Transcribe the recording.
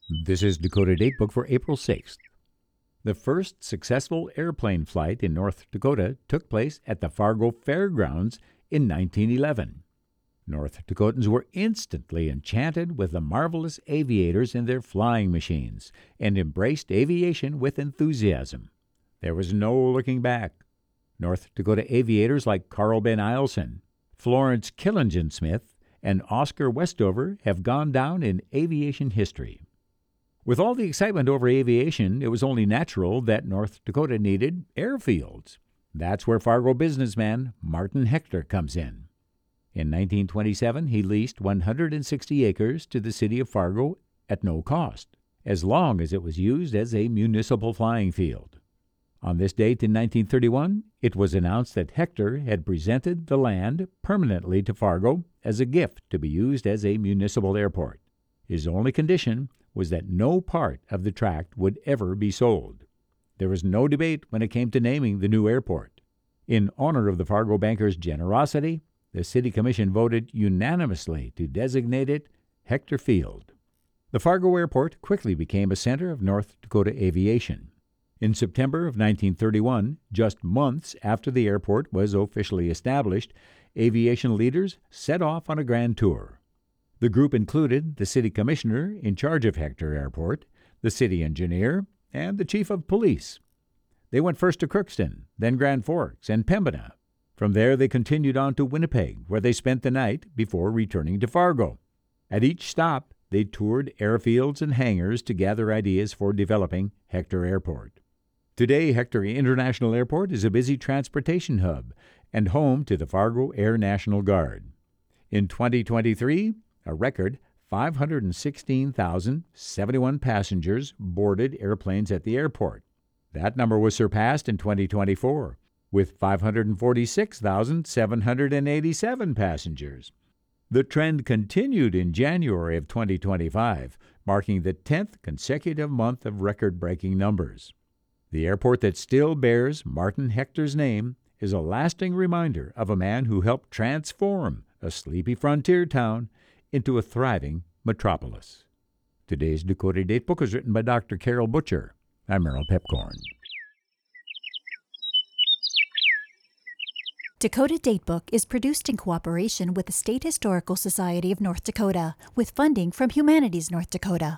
This is Dakota Datebook for April 6th. The first successful airplane flight in North Dakota took place at the Fargo Fairgrounds in 1911. North Dakotans were instantly enchanted with the marvelous aviators in their flying machines and embraced aviation with enthusiasm. There was no looking back. North Dakota aviators like Carl Ben Eielson, Florence Killingen-Smith, and Oscar Westover have gone down in aviation history. With all the excitement over aviation, it was only natural that North Dakota needed airfields. That's where Fargo businessman Martin Hector comes in. In 1927, he leased 160 acres to the city of Fargo at no cost, as long as it was used as a municipal flying field. On this date in 1931, it was announced that Hector had presented the land permanently to Fargo as a gift to be used as a municipal airport. His only condition was that no part of the tract would ever be sold. There was no debate when it came to naming the new airport. In honor of the Fargo bankers' generosity, the City Commission voted unanimously to designate it Hector Field. The Fargo Airport quickly became a center of North Dakota aviation. In September of 1931, just months after the airport was officially established, aviation leaders set off on a grand tour. The group included the city commissioner in charge of Hector Airport, the city engineer, and the chief of police. They went first to Crookston, then Grand Forks and Pembina. From there they continued on to Winnipeg, where they spent the night before returning to Fargo. At each stop, they toured airfields and hangars to gather ideas for developing Hector Airport. Today, Hector International Airport is a busy transportation hub and home to the Fargo Air National Guard. In 2023, a record 516,071 passengers boarded airplanes at the airport. That number was surpassed in 2024, with 546,787 passengers. The trend continued in January of 2025, marking the 10th consecutive month of record-breaking numbers. The airport that still bears Martin Hector's name is a lasting reminder of a man who helped transform a sleepy frontier town into a thriving metropolis. Today's Dakota Datebook is written by Dr. Carol Butcher. I'm Merrill Pepcorn. Dakota Datebook is produced in cooperation with the State Historical Society of North Dakota, with funding from Humanities North Dakota.